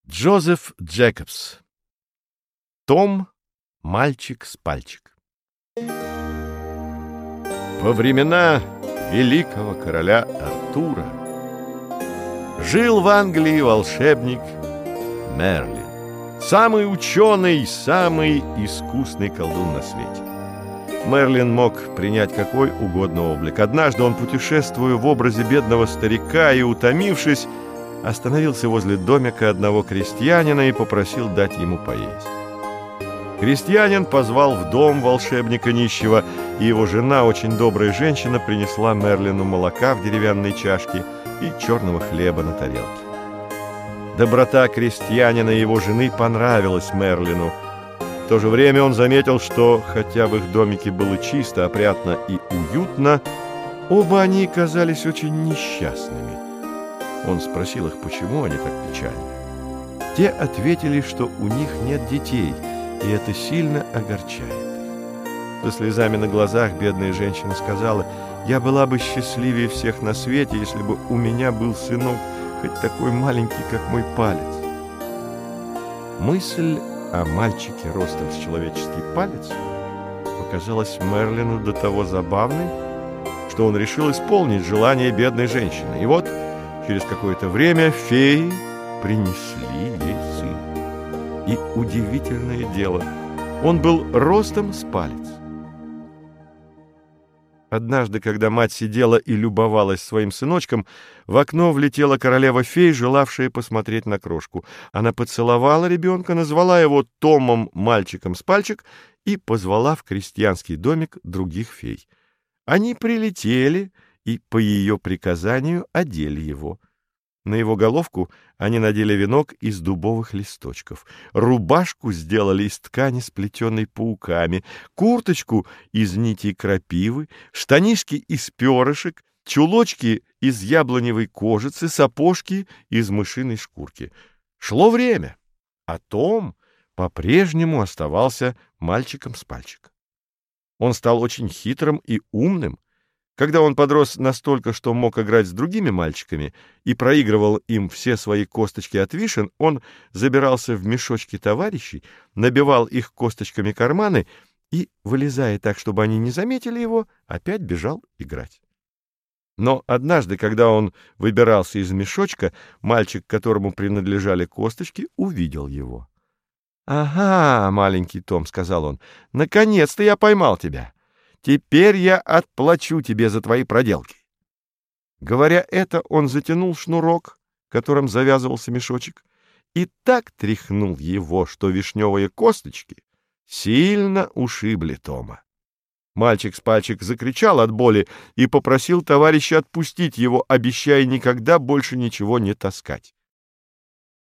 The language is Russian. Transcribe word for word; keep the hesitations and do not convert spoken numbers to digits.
Джозеф Джекобс. Том, мальчик с пальчик. Во времена великого короля Артура жил в Англии волшебник Мерлин, самый ученый, самый искусный колдун на свете. Мерлин мог принять какой угодно облик. Однажды он, путешествуя в образе бедного старика и утомившись, остановился возле домика одного крестьянина и попросил дать ему поесть. Крестьянин позвал в дом волшебника нищего, и его жена, очень добрая женщина, принесла Мерлину молока в деревянной чашке и черного хлеба на тарелке. Доброта крестьянина и его жены понравилась Мерлину. В то же время он заметил, что, хотя в их домике было чисто, опрятно и уютно, оба они казались очень несчастными. Он спросил их, почему они так печальны. Те ответили, что у них нет детей, и это сильно огорчает их. Со слезами на глазах бедная женщина сказала: «Я была бы счастливее всех на свете, если бы у меня был сынок, хоть такой маленький, как мой палец». Мысль о мальчике ростом с человеческий палец показалась Мерлину до того забавной, что он решил исполнить желание бедной женщины. И вот через какое-то время феи принесли ей сына. И удивительное дело, он был ростом с палец. Однажды, когда мать сидела и любовалась своим сыночком, в окно влетела королева-фей, желавшая посмотреть на крошку. Она поцеловала ребенка, назвала его Томом, мальчиком с пальчик, и позвала в крестьянский домик других фей. Они прилетели и по ее приказанию одели его. На его головку они надели венок из дубовых листочков, рубашку сделали из ткани, сплетенной пауками, курточку из нитей крапивы, штанишки из перышек, чулочки из яблоневой кожицы, сапожки из мышиной шкурки. Шло время, а Том по-прежнему оставался мальчиком с пальчик. Он стал очень хитрым и умным. Когда он подрос настолько, что мог играть с другими мальчиками и проигрывал им все свои косточки от вишен, он забирался в мешочки товарищей, набивал их косточками карманы и, вылезая так, чтобы они не заметили его, опять бежал играть. Но однажды, когда он выбирался из мешочка, мальчик, которому принадлежали косточки, увидел его. «Ага, маленький Том», — сказал он, — «наконец-то я поймал тебя. Теперь я отплачу тебе за твои проделки». Говоря это, он затянул шнурок, которым завязывался мешочек, и так тряхнул его, что вишневые косточки сильно ушибли Тома. Мальчик с пальчик закричал от боли и попросил товарища отпустить его, обещая никогда больше ничего не таскать.